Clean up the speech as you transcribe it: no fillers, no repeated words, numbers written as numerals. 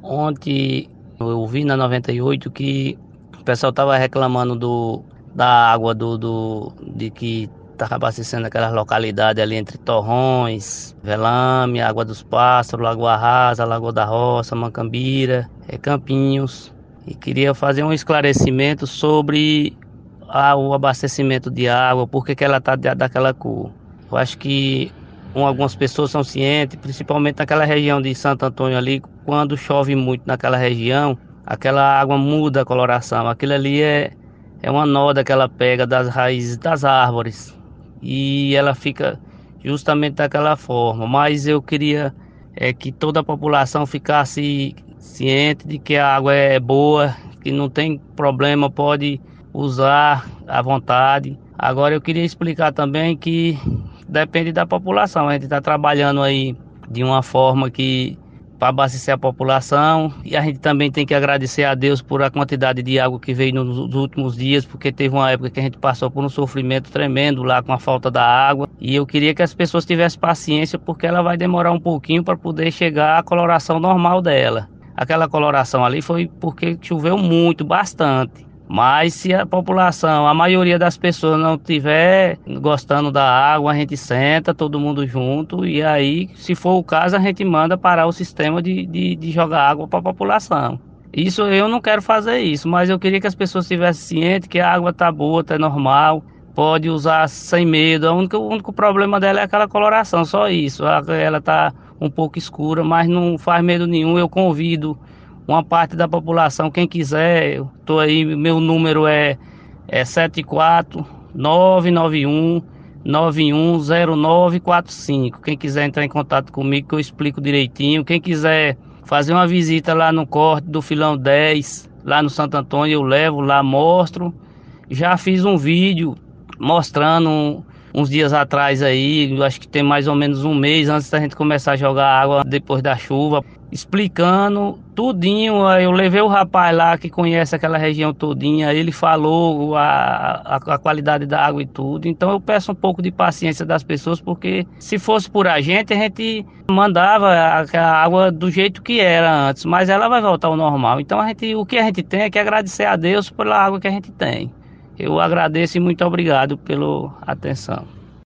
Ontem eu vi na 98 que o pessoal tava reclamando da água de que estava abastecendo aquelas localidades ali entre Torrões, Velame, Água dos Pássaros, Lagoa Rasa, Lagoa da Roça, Mancambira, Campinhos. E queria fazer um esclarecimento sobre o abastecimento de água, por que que ela está daquela cor. Eu acho que algumas pessoas são cientes, principalmente naquela região de Santo Antônio ali, quando chove muito naquela região, aquela água muda a coloração. Aquilo ali é uma noda que ela pega das raízes das árvores e ela fica justamente daquela forma. Mas eu queria que toda a população ficasse ciente de que a água é boa, que não tem problema, pode usar à vontade. Agora eu queria explicar também que depende da população. A gente está trabalhando aí de uma forma que para abastecer a população, e a gente também tem que agradecer a Deus por a quantidade de água que veio nos últimos dias, porque teve uma época que a gente passou por um sofrimento tremendo lá com a falta da água, e eu queria que as pessoas tivessem paciência, porque ela vai demorar um pouquinho para poder chegar à coloração normal dela. Aquela coloração ali foi porque choveu muito, bastante. Mas se a população, a maioria das pessoas não tiver gostando da água, a gente senta todo mundo junto e aí, se for o caso, a gente manda parar o sistema de jogar água para a população. Isso eu não quero fazer isso, mas eu queria que as pessoas estivessem cientes que a água tá boa, tá normal, pode usar sem medo. O único problema dela é aquela coloração, só isso. Ela tá um pouco escura, mas não faz medo nenhum. Eu convido uma parte da população, quem quiser, eu tô aí, meu número é 74991910945. Quem quiser entrar em contato comigo que eu explico direitinho. Quem quiser fazer uma visita lá no corte do Filão 10, lá no Santo Antônio, eu levo lá, mostro. Já fiz um vídeo mostrando uns dias atrás aí, eu acho que tem mais ou menos um mês antes da gente começar a jogar água depois da chuva, explicando tudinho. Eu levei o rapaz lá que conhece aquela região todinha, ele falou a qualidade da água e tudo. Então eu peço um pouco de paciência das pessoas, porque se fosse por a gente mandava a água do jeito que era antes, mas ela vai voltar ao normal. Então o que a gente tem é que agradecer a Deus pela água que a gente tem. Eu agradeço e muito obrigado pela atenção.